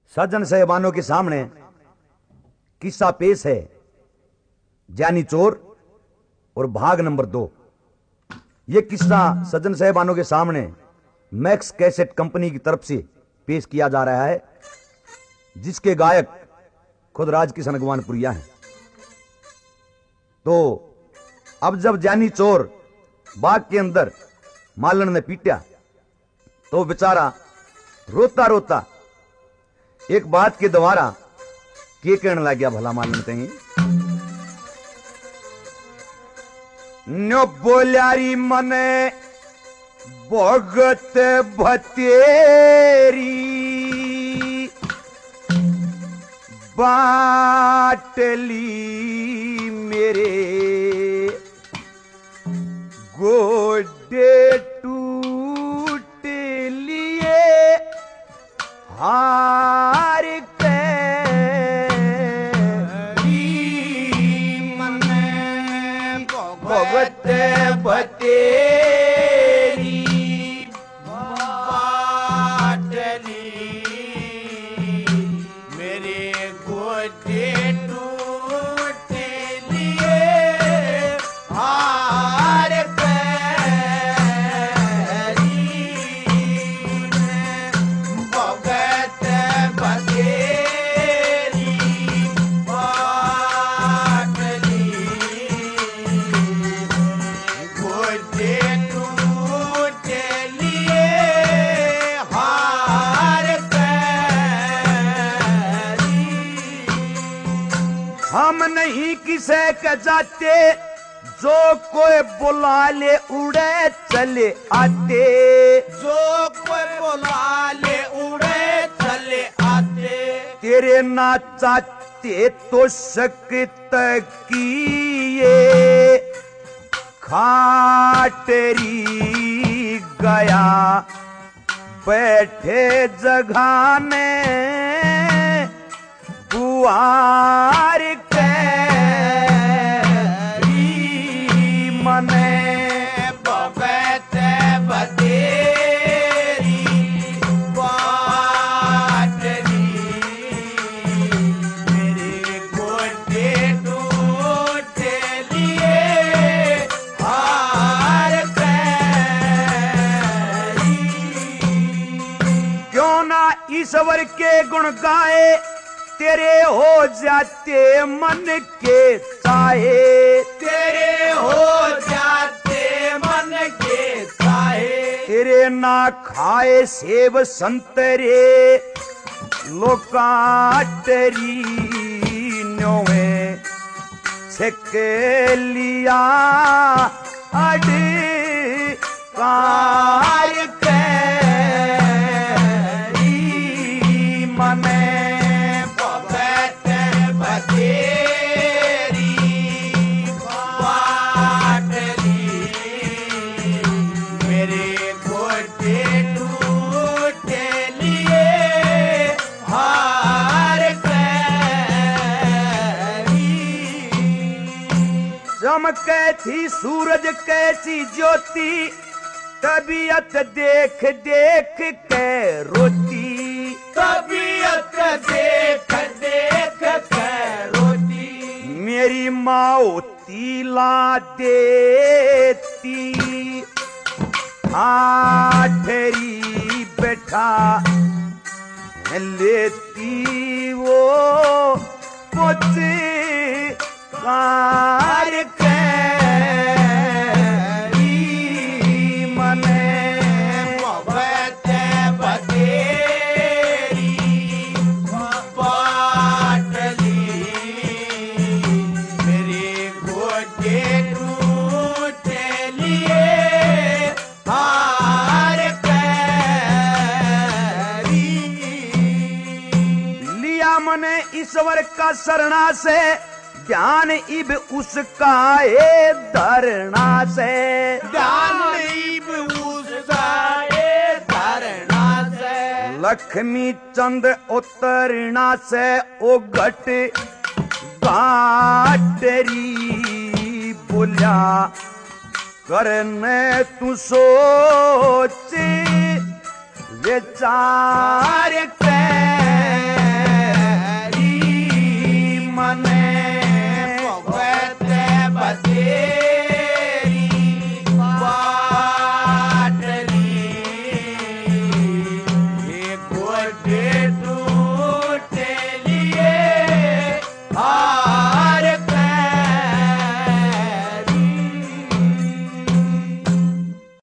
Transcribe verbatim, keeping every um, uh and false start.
सज्जन साहिबानों के सामने किस्सा पेश है जानी चोर और भाग नंबर दो। यह किस्सा सज्जन साहिबानों के सामने मैक्स कैसेट कंपनी की तरफ से पेश किया जा रहा है, जिसके गायक खुद राजकिशन अगवानपुरिया हैं। तो अब जब जानी चोर बाग के अंदर मालन ने पीटा तो बेचारा रोता रोता एक बात के द्वारा के कहने लग गया, भला मालन कहीं न्यो बोल्यारी मने भगत भतेरी बाटली मेरे गोडे टूट लिए हार के मने भगत भतेरी बाटली मेरे गोडे टूट लिए हार हम नहीं किसे के जाते, जो कोई बुला ले उड़े चले आते, जो कोई बुला ले उड़े चले आते। तेरे ना चाहते तो शक्त किए खाटरी गया बैठे जगह में बुआर मने भगत भतेरी बाटली मेरे गोडे टूट लिए हार करी। क्यों ना ईश्वर के गुण गाए, तेरे हो जाते मन के चाहे, तेरे हो जाते मन के चाहे। तेरे ना खाए सेब संतरे लोकाटरी न्योए छक लिया अड़ कार करी मने चमके थी सूरज कैसी ज्योति, तबीयत देख देख के रोती, तबीयत देख देख के रोती। मेरी माँ तीला देती आठरी बैठा लेती वो पोते कार करी मने भगत भतेरी बाटली मेरे गोडे टूट लिए हार करी। लिया मने ईश्वर का शरणा से, ध्यान इब उसका ए धरना से, ध्यान इब उसका ए धरना से। लक्ष्मी चंद उतरना से ओ घट गाटरी बोलिया करने तू सोच विचार